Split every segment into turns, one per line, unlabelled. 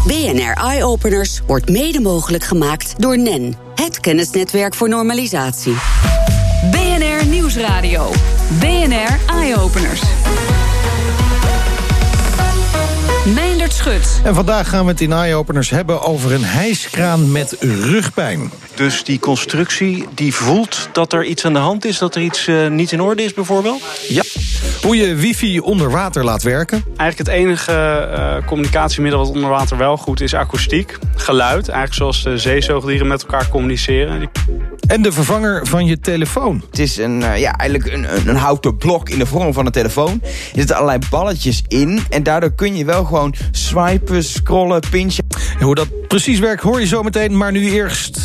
BNR Eye-Openers wordt mede mogelijk gemaakt door NEN, het kennisnetwerk voor normalisatie.
BNR Nieuwsradio. BNR Eye-Openers. Meindert Schut.
En vandaag gaan we het in Eye-Openers hebben over een hijskraan met rugpijn.
Dus die constructie die voelt dat er iets aan de hand is, dat er iets niet in orde is bijvoorbeeld?
Ja. Hoe je wifi onder water laat werken.
Eigenlijk het enige communicatiemiddel wat onder water wel goed is akoestiek. Geluid, eigenlijk zoals de zeezoogdieren met elkaar communiceren.
En de vervanger van je telefoon.
Het is eigenlijk een houten blok in de vorm van een telefoon. Er zitten allerlei balletjes in. En daardoor kun je wel gewoon swipen, scrollen, pinchen.
En hoe dat precies werkt hoor je zo meteen, maar nu eerst.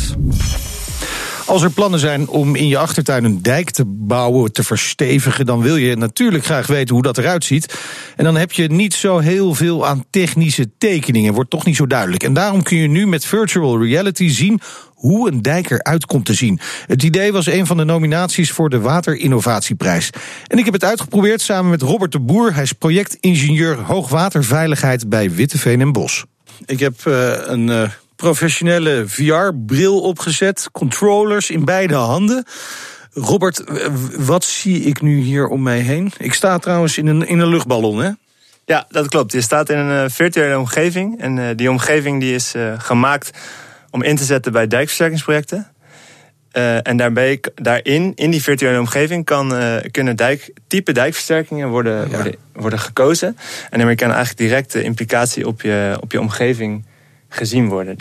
Als er plannen zijn om in je achtertuin een dijk te bouwen, te verstevigen, dan wil je natuurlijk graag weten hoe dat eruit ziet. En dan heb je niet zo heel veel aan technische tekeningen, wordt toch niet zo duidelijk. En daarom kun je nu met virtual reality zien hoe een dijk eruit komt te zien. Het idee was een van de nominaties voor de Waterinnovatieprijs. En ik heb het uitgeprobeerd samen met Robert de Boer. Hij is projectingenieur hoogwaterveiligheid bij Witteveen en Bosch. Ik heb een professionele VR-bril opgezet, controllers in beide handen. Robert, wat zie ik nu hier om mij heen? Ik sta trouwens in een luchtballon, hè?
Ja, dat klopt. Je staat in een virtuele omgeving. En die omgeving die is gemaakt om in te zetten bij dijkversterkingsprojecten. En daarin, in die virtuele omgeving, kunnen type dijkversterkingen worden gekozen. En daarmee kan eigenlijk direct de implicatie op je omgeving gezien worden.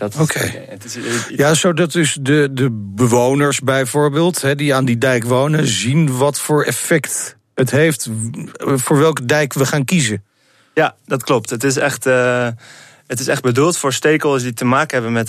Ja, zodat dus de bewoners bijvoorbeeld, die aan die dijk wonen, zien wat voor effect het heeft, voor welke dijk we gaan kiezen.
Ja, dat klopt. Het is echt bedoeld voor stakeholders die te maken hebben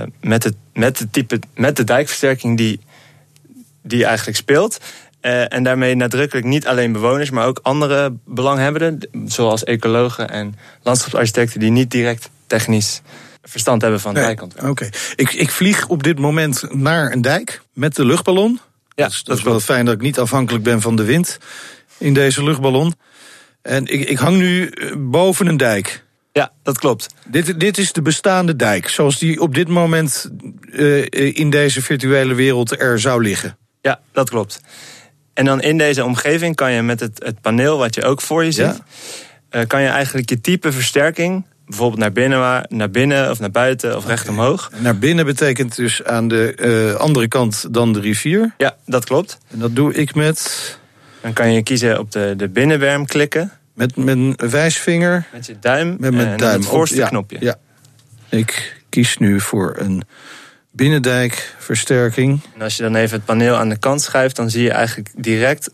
met de dijkversterking die eigenlijk speelt. En daarmee nadrukkelijk niet alleen bewoners, maar ook andere belanghebbenden, zoals ecologen en landschapsarchitecten die niet direct technisch verstand hebben van dijkontwerp.
Oké. Ik vlieg op dit moment naar een dijk met de luchtballon.
Ja,
dat is wel fijn dat ik niet afhankelijk ben van de wind in deze luchtballon. En ik hang nu boven een dijk.
Ja, dat klopt.
Dit is de bestaande dijk, zoals die op dit moment in deze virtuele wereld er zou liggen.
Ja, dat klopt. En dan in deze omgeving kan je met het paneel wat je ook voor je ziet, kan je eigenlijk je type versterking, bijvoorbeeld naar binnen of naar buiten of recht omhoog.
Naar binnen betekent dus aan de andere kant dan de rivier?
Ja, dat klopt.
En dat doe ik met? Dan
kan je kiezen op de binnenberm klikken.
Met mijn wijsvinger?
Met je duim.
Met mijn duim.
Het voorste knopje.
Ja. Ik kies nu voor een binnendijkversterking.
En als je dan even het paneel aan de kant schuift, dan zie je eigenlijk direct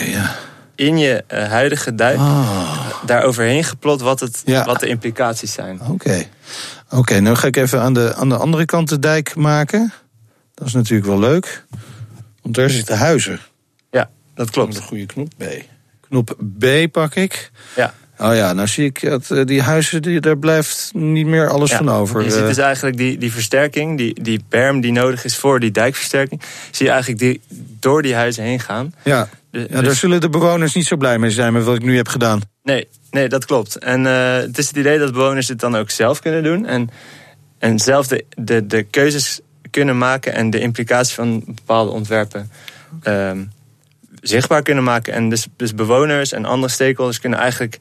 in je huidige dijk daar overheen geplot wat de implicaties zijn.
Oké, nu ga ik even aan de andere kant de dijk maken. Dat is natuurlijk wel leuk. Want daar zitten huizen.
Ja, dat klopt.
Een goede knop B. Knop B pak ik.
Ja.
Oh ja, nou zie ik dat die huizen, daar blijft niet meer alles van over.
Je ziet dus eigenlijk die versterking, die berm die nodig is voor die dijkversterking, zie je eigenlijk door die huizen heen gaan.
Ja, daar zullen de bewoners niet zo blij mee zijn met wat ik nu heb gedaan.
Nee, dat klopt. En het is het idee dat bewoners dit dan ook zelf kunnen doen. En zelf de keuzes kunnen maken en de implicaties van bepaalde ontwerpen zichtbaar kunnen maken. En dus bewoners en andere stakeholders kunnen eigenlijk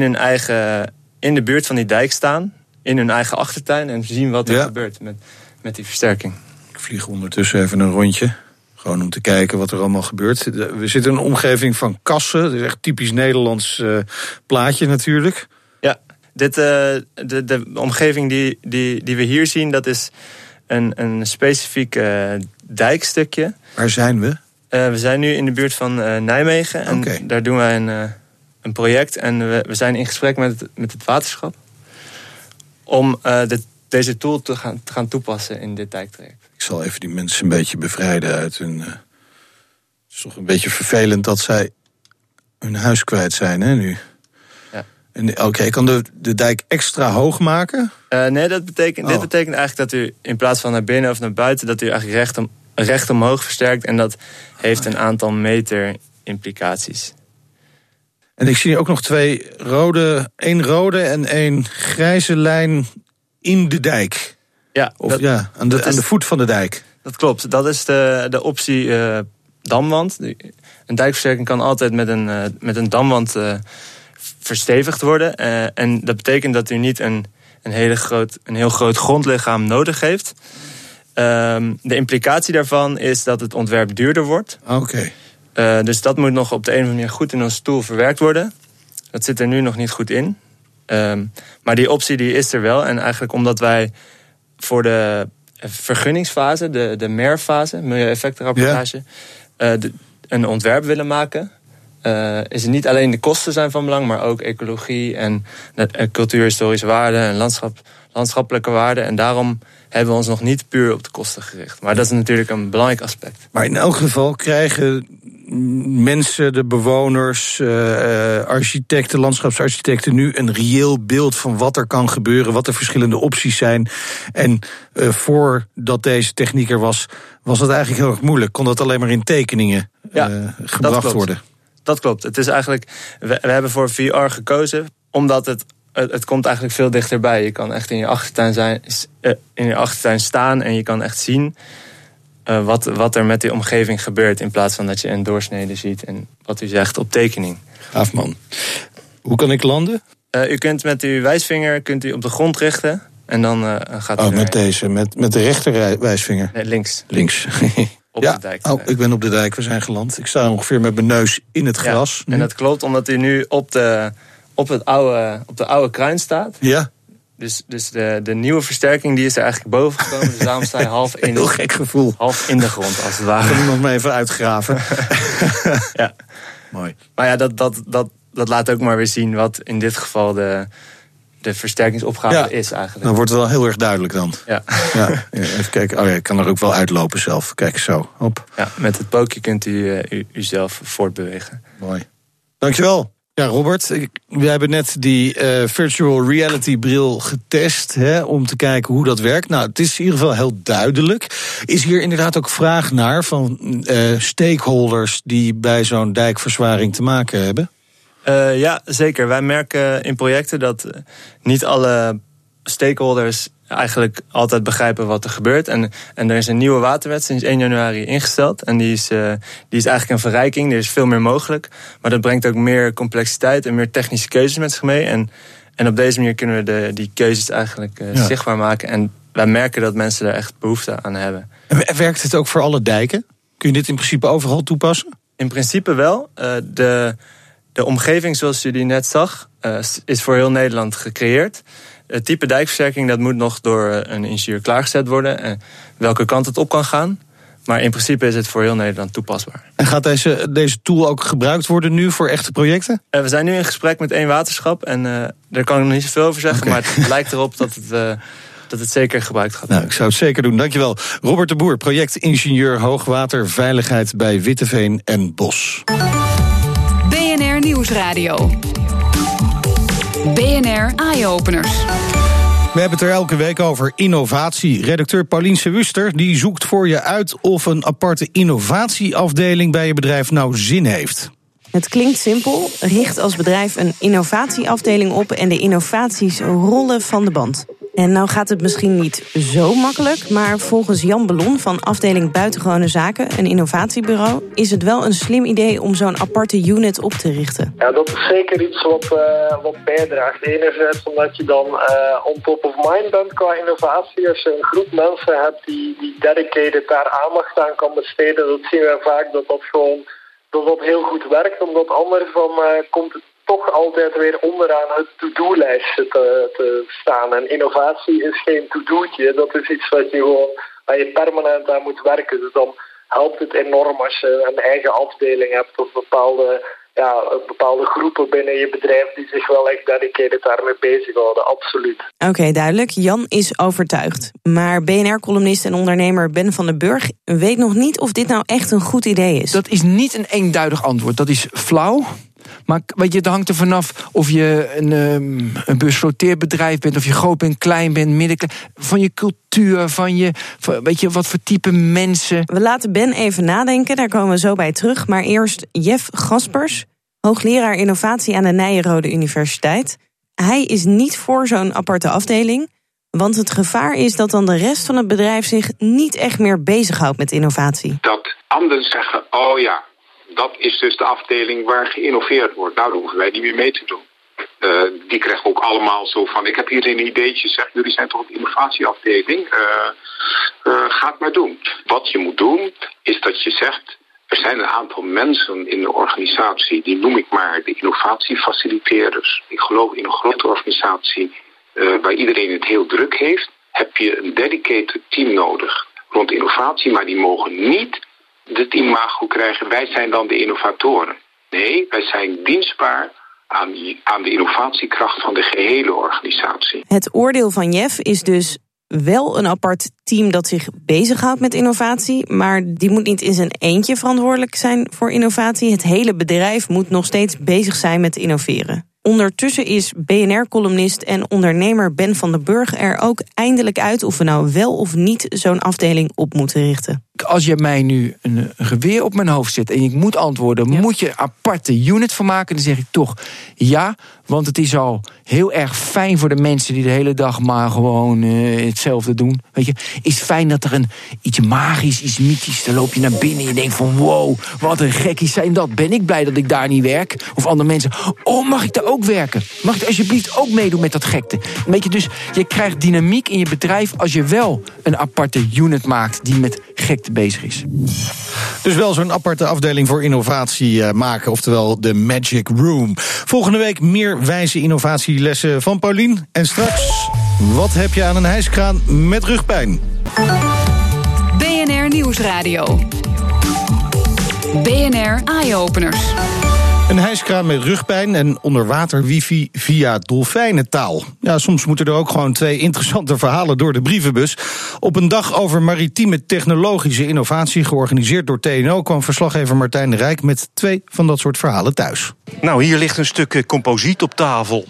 in de buurt van die dijk staan, in hun eigen achtertuin, en zien wat er gebeurt met die versterking.
Ik vlieg ondertussen even een rondje. Gewoon om te kijken wat er allemaal gebeurt. We zitten in een omgeving van kassen. Dat is echt typisch Nederlands plaatje natuurlijk.
Ja, de omgeving die we hier zien, dat is een specifiek dijkstukje.
Waar zijn we?
We zijn nu in de buurt van Nijmegen. En daar doen wij een project. En we zijn in gesprek met het waterschap om deze tool te gaan toepassen in dit dijktraject.
Ik zal even die mensen een beetje bevrijden uit hun. Het is toch een beetje vervelend dat zij hun huis kwijt zijn, hè, nu.
Ja.
Oké, ik kan de dijk extra hoog maken?
Nee, dit betekent eigenlijk dat u in plaats van naar binnen of naar buiten, dat u eigenlijk recht omhoog versterkt. En dat heeft een aantal meter implicaties.
En ik zie ook nog één rode en één grijze lijn in de dijk.
Ja,
aan de voet van de dijk.
Dat klopt. Dat is de optie damwand. Een dijkversterking kan altijd met een damwand verstevigd worden. En dat betekent dat u niet een heel groot grondlichaam nodig heeft. De implicatie daarvan is dat het ontwerp duurder wordt.
Oké.
Dus dat moet nog op de een of andere manier goed in ons tool verwerkt worden. Dat zit er nu nog niet goed in. Maar die optie die is er wel. En eigenlijk omdat wij voor de vergunningsfase, de MER-fase, milieueffectenrapportage, een ontwerp willen maken, is het niet alleen de kosten zijn van belang, maar ook ecologie en cultuurhistorische waarden en landschappelijke waarden. En daarom hebben we ons nog niet puur op de kosten gericht. Maar dat is natuurlijk een belangrijk aspect.
Maar in elk geval krijgen mensen, de bewoners, architecten, landschapsarchitecten nu een reëel beeld van wat er kan gebeuren, wat de verschillende opties zijn. En voordat deze techniek er was dat eigenlijk heel erg moeilijk. Kon dat alleen maar in tekeningen gebracht worden?
Dat klopt. Het is eigenlijk, we hebben voor VR gekozen omdat het komt eigenlijk veel dichterbij. Je kan echt in je achtertuin staan en je kan echt zien wat er met die omgeving gebeurt, in plaats van dat je een doorsnede ziet en wat u zegt op tekening.
Gaaf, man. Hoe kan ik landen?
U kunt met uw wijsvinger op de grond richten en dan gaat u
met deze, met de rechter wijsvinger?
Nee, links. Op de dijk.
Ik ben op de dijk, we zijn geland. Ik sta ongeveer met mijn neus in het gras.
En dat klopt omdat u nu op de oude kruin staat.
Ja.
Dus de nieuwe versterking die is er eigenlijk boven gekomen. Dus daarom sta je half in.
Heel gek gevoel.
Half in de grond, als het ware.
Kan iemand me even uitgraven?
Ja.
Mooi.
Maar ja, dat laat ook maar weer zien wat in dit geval de versterkingsopgave is eigenlijk.
Dan wordt het wel heel erg duidelijk dan.
Ja.
Even kijken. Ik kan er ook wel uitlopen zelf. Kijk zo. Hop.
Ja, met het pookje kunt u uzelf voortbewegen.
Mooi. Dankjewel. Ja, Robert, we hebben net die virtual reality bril getest, om te kijken hoe dat werkt. Nou, het is in ieder geval heel duidelijk. Is hier inderdaad ook vraag naar van stakeholders die bij zo'n dijkverzwaring te maken hebben?
Ja, zeker. Wij merken in projecten dat niet alle stakeholders eigenlijk altijd begrijpen wat er gebeurt. En er is een nieuwe waterwet sinds 1 januari ingesteld. En die is eigenlijk een verrijking. Er is veel meer mogelijk. Maar dat brengt ook meer complexiteit en meer technische keuzes met zich mee. En op deze manier kunnen we die keuzes eigenlijk zichtbaar maken. En wij merken dat mensen daar echt behoefte aan hebben.
En werkt het ook voor alle dijken? Kun je dit in principe overal toepassen?
In principe wel. De omgeving zoals u die net zag, is voor heel Nederland gecreëerd. Het type dijkversterking dat moet nog door een ingenieur klaargezet worden. Welke kant het op kan gaan. Maar in principe is het voor heel Nederland toepasbaar.
En gaat deze tool ook gebruikt worden nu voor echte projecten?
We zijn nu in gesprek met 1 waterschap. En daar kan ik nog niet zoveel over zeggen. Okay. Maar het lijkt erop dat het zeker gebruikt gaat worden.
Ik zou het zeker doen. Dankjewel. Robert de Boer, projectingenieur hoogwaterveiligheid bij Witteveen en Bos.
BNR Nieuwsradio. BNR Eye-openers.
We hebben het er elke week over innovatie. Redacteur Paulien Sewuster die zoekt voor je uit of een aparte innovatieafdeling bij je bedrijf nou zin heeft.
Het klinkt simpel. Richt als bedrijf een innovatieafdeling op en de innovaties rollen van de band. En nou gaat het misschien niet zo makkelijk, maar volgens Jan Bellon van afdeling Buitengewone Zaken, een innovatiebureau, is het wel een slim idee om zo'n aparte unit op te richten.
Ja, dat is zeker iets wat bijdraagt. Enerzijds omdat je dan on top of mind bent qua innovatie. Als je een groep mensen hebt die dedicated daar aandacht aan kan besteden, dat zien we vaak dat heel goed werkt. Omdat anders dan komt het toch altijd weer onderaan het to-do-lijstje te staan. En innovatie is geen to-do'tje. Dat is iets waar je permanent aan moet werken. Dus dan helpt het enorm als je een eigen afdeling hebt of bepaalde groepen binnen je bedrijf die zich wel echt dedicated daarmee bezighouden. Absoluut.
Oké, duidelijk. Jan is overtuigd. Maar BNR-columnist en ondernemer Ben van den Burg weet nog niet of dit nou echt een goed idee is.
Dat is niet een eenduidig antwoord. Dat is flauw. Maar weet je, het hangt er vanaf of je een busfloteerbedrijf bent, of je groot bent, klein bent, middenklein. Van je cultuur, weet je, wat voor type mensen.
We laten Ben even nadenken, daar komen we zo bij terug. Maar eerst Jeff Gaspers, hoogleraar innovatie aan de Nyenrode Universiteit. Hij is niet voor zo'n aparte afdeling, Want het gevaar is dat dan de rest van het bedrijf zich niet echt meer bezighoudt met innovatie.
Dat anderen zeggen, oh ja, dat is dus de afdeling waar geïnnoveerd wordt. Nou, daar hoeven wij niet meer mee te doen. Die krijgen ook allemaal zo van, ik heb hier een ideetje, zeg, jullie zijn toch een innovatieafdeling? Ga het maar doen. Wat je moet doen, is dat je zegt, er zijn een aantal mensen in de organisatie, die noem ik maar de innovatiefaciliteerders. Ik geloof in een grote organisatie waar iedereen het heel druk heeft, heb je een dedicated team nodig rond innovatie, maar die mogen niet het imago krijgen, wij zijn dan de innovatoren. Nee, wij zijn dienstbaar aan de innovatiekracht van de gehele organisatie.
Het oordeel van Jeff is dus wel een apart team dat zich bezighoudt met innovatie, maar die moet niet in zijn eentje verantwoordelijk zijn voor innovatie. Het hele bedrijf moet nog steeds bezig zijn met innoveren. Ondertussen is BNR-columnist en ondernemer Ben van den Burg er ook eindelijk uit of we nou wel of niet zo'n afdeling op moeten richten.
Als je mij nu een geweer op mijn hoofd zet en ik moet antwoorden, moet je een aparte unit van maken? Dan zeg ik toch ja, want het is al heel erg fijn voor de mensen die de hele dag maar gewoon hetzelfde doen. Weet je, is fijn dat er iets magisch, iets mythisch, dan loop je naar binnen en je denkt van wow, wat een gekkies zijn dat. Ben ik blij dat ik daar niet werk? Of andere mensen, oh, mag ik daar ook werken? Mag ik alsjeblieft ook meedoen met dat gekte? Weet je, dus je krijgt dynamiek in je bedrijf als je wel een aparte unit maakt die met gekte bezig is.
Dus wel zo'n aparte afdeling voor innovatie maken, oftewel de Magic Room. Volgende week meer wijze innovatielessen van Paulien. En straks, wat heb je aan een hijskraan met rugpijn?
BNR Nieuwsradio. BNR Eye-openers.
Een hijskraan met rugpijn en onderwater wifi via dolfijnentaal. Ja, soms moeten er ook gewoon 2 interessante verhalen door de brievenbus. Op een dag over maritieme technologische innovatie, georganiseerd door TNO, kwam verslaggever Martijn de Rijk met 2 van dat soort verhalen thuis.
Nou, hier ligt een stuk composiet op tafel.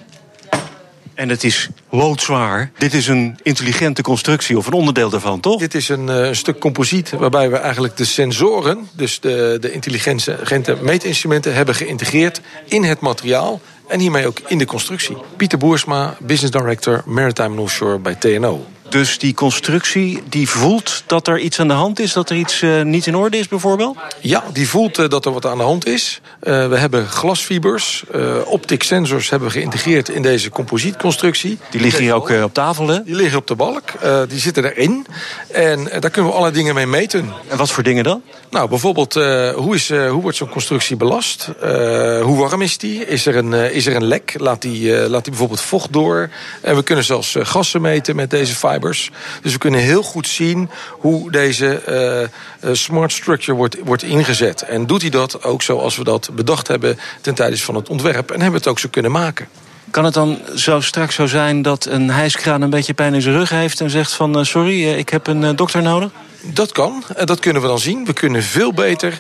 En het is loodzwaar. Dit is een intelligente constructie of een onderdeel daarvan, toch?
Dit is een stuk composiet waarbij we eigenlijk de sensoren, dus de intelligente meetinstrumenten, hebben geïntegreerd in het materiaal en hiermee ook in de constructie. Pieter Boersma, Business Director Maritime Offshore bij TNO.
Dus die constructie, die voelt dat er iets aan de hand is? Dat er iets niet in orde is bijvoorbeeld?
Ja, die voelt dat er wat aan de hand is. We hebben glasfibers, optic sensors hebben we geïntegreerd in deze composietconstructie.
Die liggen hier ook op tafel, hè?
Die liggen op de balk, die zitten erin. En daar kunnen we allerlei dingen mee meten.
En wat voor dingen dan?
Nou, bijvoorbeeld, hoe wordt zo'n constructie belast? Hoe warm is die? Is er een lek? Laat die bijvoorbeeld vocht door? En we kunnen zelfs gassen meten met deze fibers. Dus we kunnen heel goed zien hoe deze smart structure wordt ingezet. En doet hij dat ook zoals we dat bedacht hebben ten tijde van het ontwerp. En hebben we het ook zo kunnen maken.
Kan het dan straks zo zijn dat een hijskraan een beetje pijn in zijn rug heeft en zegt van sorry, ik heb een dokter nodig?
Dat kan, en dat kunnen we dan zien. We kunnen veel beter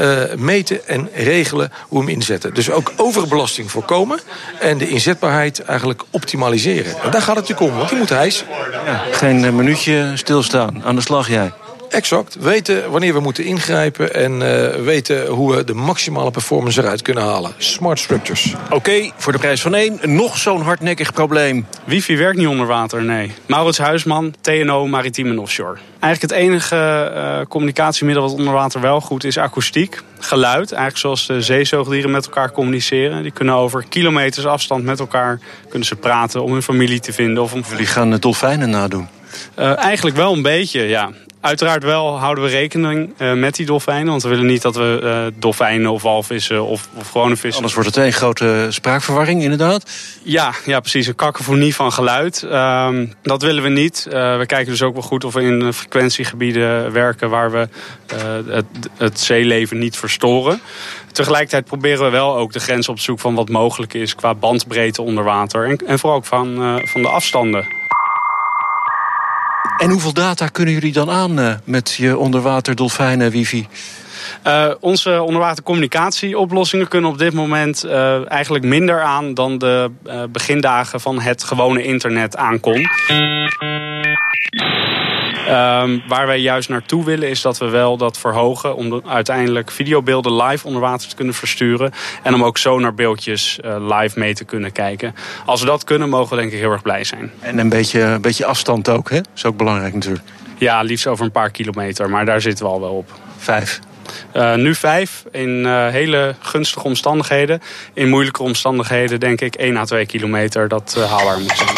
meten en regelen hoe we hem inzetten. Dus ook overbelasting voorkomen en de inzetbaarheid eigenlijk optimaliseren. En daar gaat het natuurlijk om, want die moet hijsen.
Ja, geen minuutje stilstaan, aan de slag jij.
Exact, weten wanneer we moeten ingrijpen en weten hoe we de maximale performance eruit kunnen halen. Smart structures.
Oké, voor de prijs van 1, nog zo'n hardnekkig probleem.
Wifi werkt niet onder water, nee. Maurits Huisman, TNO, Maritime Offshore. Eigenlijk het enige communicatiemiddel wat onder water wel goed is akoestiek. Geluid, eigenlijk zoals de zeezoogdieren met elkaar communiceren. Die kunnen over kilometers afstand met elkaar kunnen ze praten om hun familie te vinden. Of om...
Jullie gaan dolfijnen nadoen?
Eigenlijk wel een beetje, ja. Uiteraard wel houden we rekening met die dolfijnen. Want we willen niet dat we dolfijnen of walvissen of gewone vissen...
Anders wordt het een grote spraakverwarring, inderdaad.
Ja, precies. Een kakofonie van geluid. Dat willen we niet. We kijken dus ook wel goed of we in frequentiegebieden werken waar we het zeeleven niet verstoren. Tegelijkertijd proberen we wel ook de grens op te zoeken van wat mogelijk is qua bandbreedte onder water. En vooral ook van de afstanden.
En hoeveel data kunnen jullie dan aan met je onderwater dolfijnen wifi?
Onze onderwatercommunicatieoplossingen kunnen op dit moment eigenlijk minder aan dan de begindagen van het gewone internet aankon. Waar wij juist naartoe willen is dat we wel dat verhogen om uiteindelijk videobeelden live onder water te kunnen versturen. En om ook sonarbeeldjes live mee te kunnen kijken. Als we dat kunnen, mogen we denk ik heel erg blij zijn.
En een beetje afstand ook, hè? Dat is ook belangrijk natuurlijk.
Ja, liefst over een paar kilometer, maar daar zitten we al wel op.
5.
Nu 5, in hele gunstige omstandigheden. In moeilijke omstandigheden denk ik 1 à 2 kilometer dat haalbaar moet zijn.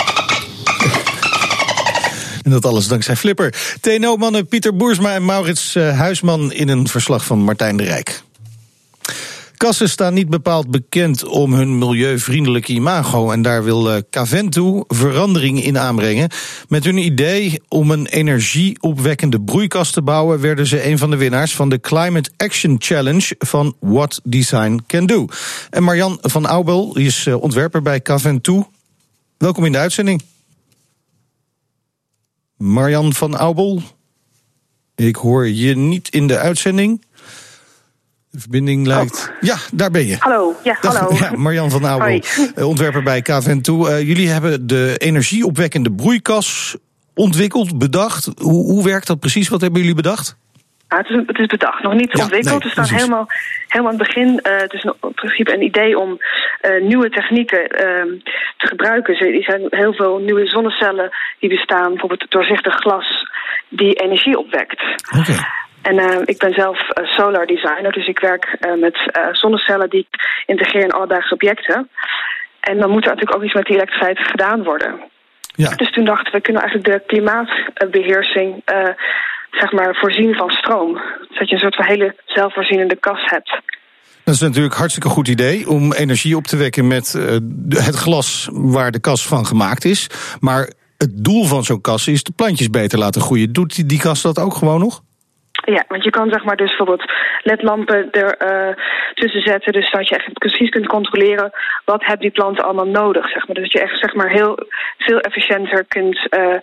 En dat alles dankzij Flipper. TNO-mannen Pieter Boersma en Maurits Huisman in een verslag van Martijn de Rijk. Kassen staan niet bepaald bekend om hun milieuvriendelijke imago. En daar wil Caventou verandering in aanbrengen. Met hun idee om een energieopwekkende broeikas te bouwen, werden ze een van de winnaars van de Climate Action Challenge van What Design Can Do. En Marjan van Aubel is ontwerper bij Caventou. Welkom in de uitzending. Marjan van Aubel, ik hoor je niet in de uitzending. De verbinding lijkt... Oh. Ja, daar ben je.
Hallo, hallo.
Ja, Marjan van Aubel, ontwerper bij Caventou. Jullie hebben de energieopwekkende broeikas ontwikkeld, bedacht. Hoe werkt dat precies? Wat hebben jullie bedacht?
Het is bedacht, nog niet ontwikkeld. Nee, we staan helemaal aan het begin. Het is in principe een idee om nieuwe technieken te gebruiken. Er zijn heel veel nieuwe zonnecellen die bestaan, bijvoorbeeld doorzichtig glas, die energie opwekt.
Okay.
En ik ben zelf solar designer, dus ik werk met zonnecellen die ik integreer in alledaagse objecten. En dan moet er natuurlijk ook iets met die elektriciteit gedaan worden. Ja. Dus toen dachten we kunnen eigenlijk de klimaatbeheersing voorzien van stroom. Zodat je een soort van hele zelfvoorzienende kas hebt.
Dat is natuurlijk een hartstikke goed idee om energie op te wekken met het glas waar de kas van gemaakt is. Maar het doel van zo'n kas is de plantjes beter laten groeien. Doet die kas dat ook gewoon nog?
Ja, want je kan dus bijvoorbeeld ledlampen er tussen zetten. Dus dat je echt precies kunt controleren wat hebben die planten allemaal nodig. Dus dat je echt heel veel efficiënter kunt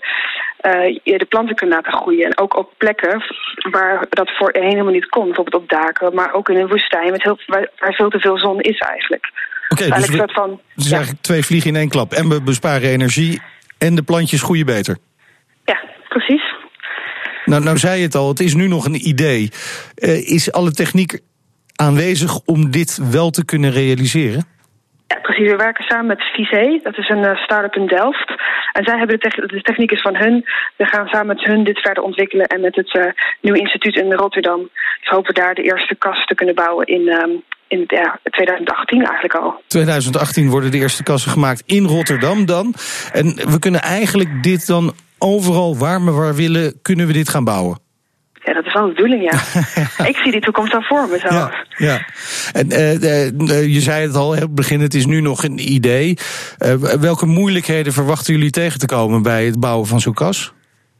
de planten kunt laten groeien. En ook op plekken waar dat voorheen helemaal niet kon. Bijvoorbeeld op daken, maar ook in een woestijn waar veel te veel zon is eigenlijk.
Oké, dus eigenlijk 2 vliegen in 1 klap. En we besparen energie en de plantjes groeien beter.
Ja, precies.
Nou zei je het al, het is nu nog een idee. Is alle techniek aanwezig om dit wel te kunnen realiseren?
Ja, precies. We werken samen met Visé. Dat is een start-up in Delft. En zij hebben de techniek is van hun. We gaan samen met hun dit verder ontwikkelen. En met het nieuwe instituut in Rotterdam. Dus hopen daar de eerste kas te kunnen bouwen in 2018 eigenlijk al.
2018 worden de eerste kassen gemaakt in Rotterdam dan. En we kunnen eigenlijk dit dan overal waar we maar willen, kunnen we dit gaan bouwen?
Ja, dat is wel de bedoeling, ja. Ik zie die toekomst al voor mezelf.
Ja. En je zei het al, het begin, het is nu nog een idee. Welke moeilijkheden verwachten jullie tegen te komen bij het bouwen van zo'n kas?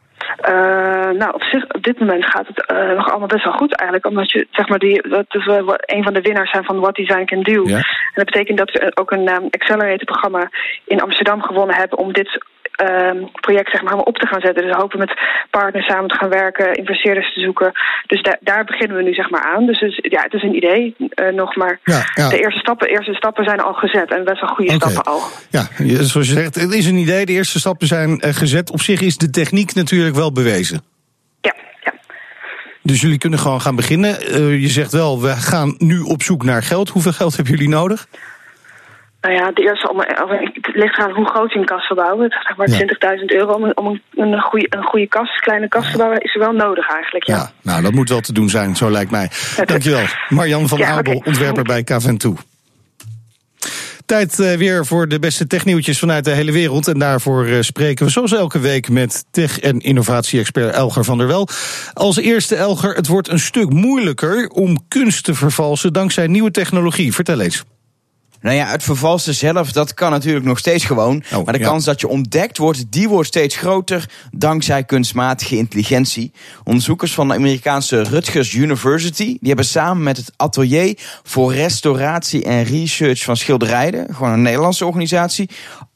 Op zich, op dit moment gaat het nog allemaal best wel goed eigenlijk. Omdat je, dat is een van de winnaars zijn van What Design Can Do. Ja. En dat betekent dat we ook een accelerator-programma in Amsterdam gewonnen hebben om dit project helemaal op te gaan zetten. Dus we hopen met partners samen te gaan werken, investeerders te zoeken. Dus daar beginnen we nu aan. Dus het is een idee nog, maar de eerste stappen zijn al gezet en best wel goede stappen al. Ja,
zoals je zegt, het is een idee, de eerste stappen zijn gezet. Op zich is de techniek natuurlijk wel bewezen.
Ja.
Dus jullie kunnen gewoon gaan beginnen. Je zegt wel, we gaan nu op zoek naar geld. Hoeveel geld hebben jullie nodig?
Nou ja, het ligt aan hoe groot je een kas wil bouwen. €20.000 om een goede kas, kleine kas te bouwen, is er wel nodig eigenlijk. Ja.
Nou, dat moet wel te doen zijn, zo lijkt mij. Dankjewel. Marjan van Aubel, ontwerper bij Caventou. Tijd weer voor de beste technieuwtjes vanuit de hele wereld. En daarvoor spreken we zoals elke week met tech- en innovatie-expert Elger van der Wel. Als eerste, Elger, het wordt een stuk moeilijker om kunst te vervalsen dankzij nieuwe technologie. Vertel eens.
Nou ja, het vervalsen zelf, dat kan natuurlijk nog steeds gewoon. Maar de kans dat je ontdekt wordt, die wordt steeds groter dankzij kunstmatige intelligentie. Onderzoekers van de Amerikaanse Rutgers University, die hebben samen met het Atelier voor Restauratie en Research van Schilderijen, gewoon een Nederlandse organisatie,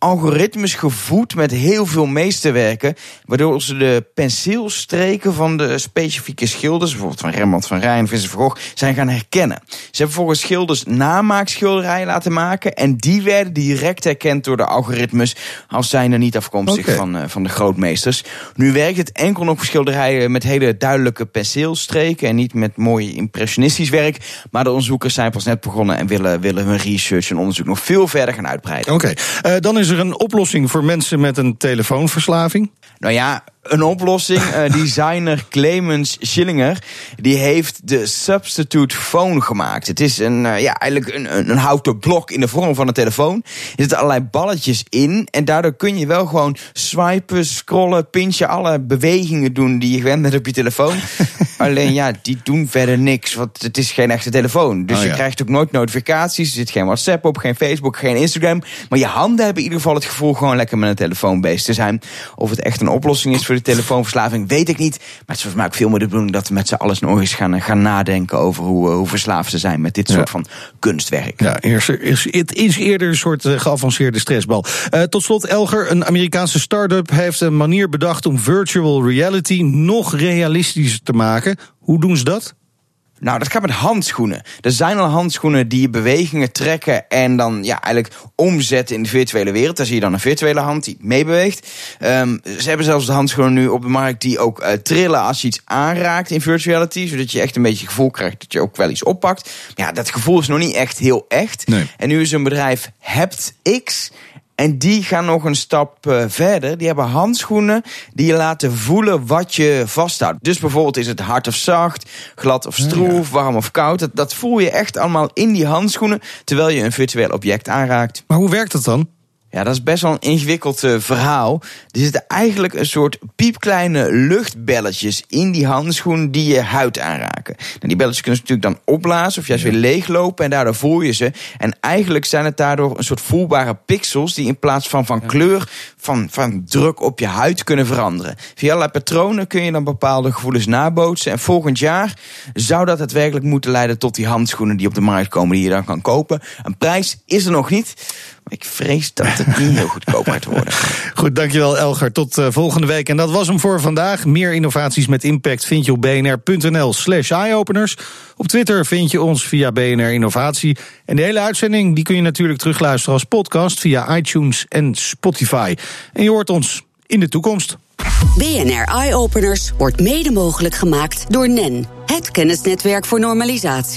algoritmes gevoed met heel veel meesterwerken, waardoor ze de penseelstreken van de specifieke schilders, bijvoorbeeld van Rembrandt van Rijn, Vincent van Gogh, zijn gaan herkennen. Ze hebben volgens schilders namaakschilderijen laten maken en die werden direct herkend door de algoritmes als zijnde niet afkomstig van de grootmeesters. Nu werkt het enkel nog voor schilderijen met hele duidelijke penseelstreken en niet met mooi impressionistisch werk, maar de onderzoekers zijn pas net begonnen en willen hun research en onderzoek nog veel verder gaan uitbreiden.
Dan is er een oplossing voor mensen met een telefoonverslaving.
Nou ja, een oplossing. Designer Clemens Schillinger die heeft de substitute phone gemaakt. Het is eigenlijk een houten blok in de vorm van een telefoon. Er zitten allerlei balletjes in en daardoor kun je wel gewoon swipen, scrollen, pinchen, alle bewegingen doen die je gewend bent op je telefoon. Alleen die doen verder niks, want het is geen echte telefoon. Dus je krijgt ook nooit notificaties, er zit geen WhatsApp op, geen Facebook, geen Instagram. Maar je handen hebben in ieder geval het gevoel gewoon lekker met een telefoon bezig te zijn. Of het echt een oplossing is voor de telefoonverslaving, weet ik niet. Maar het is volgens mij ook veel meer de bedoeling dat we met z'n allen nog eens gaan nadenken over hoe verslaafd ze zijn met dit soort van kunstwerk.
Ja, het is eerder een soort geavanceerde stressbal. Tot slot, Elger, een Amerikaanse start-up heeft een manier bedacht om virtual reality nog realistischer te maken. Hoe doen ze dat?
Nou, dat gaat met handschoenen. Er zijn al handschoenen die bewegingen trekken en dan eigenlijk omzetten in de virtuele wereld. Daar zie je dan een virtuele hand die meebeweegt. Ze hebben zelfs de handschoenen nu op de markt die ook trillen als je iets aanraakt in virtuality, zodat je echt een beetje het gevoel krijgt dat je ook wel iets oppakt. Ja, dat gevoel is nog niet echt heel echt. Nee. En nu is een bedrijf haptX. En die gaan nog een stap verder. Die hebben handschoenen die je laten voelen wat je vasthoudt. Dus bijvoorbeeld is het hard of zacht, glad of stroef, warm of koud. Dat voel je echt allemaal in die handschoenen terwijl je een virtueel object aanraakt.
Maar hoe werkt dat dan?
Ja, dat is best wel een ingewikkeld verhaal. Er zitten eigenlijk een soort piepkleine luchtbelletjes in die handschoen die je huid aanraken. En die belletjes kunnen ze natuurlijk dan opblazen of juist weer leeglopen en daardoor voel je ze. En eigenlijk zijn het daardoor een soort voelbare pixels die in plaats van kleur, van druk op je huid kunnen veranderen. Via allerlei patronen kun je dan bepaalde gevoelens nabootsen. En volgend jaar zou dat daadwerkelijk moeten leiden tot die handschoenen die op de markt komen, die je dan kan kopen. Een prijs is er nog niet. Ik vrees dat het niet heel goedkoop gaat worden.
Goed, dankjewel Elger. Tot volgende week. En dat was hem voor vandaag. Meer innovaties met impact vind je op bnr.nl/eyeopeners. Op Twitter vind je ons via BNR Innovatie. En de hele uitzending die kun je natuurlijk terugluisteren als podcast via iTunes en Spotify. En je hoort ons in de toekomst.
BNR Eyeopeners wordt mede mogelijk gemaakt door NEN, het kennisnetwerk voor normalisatie.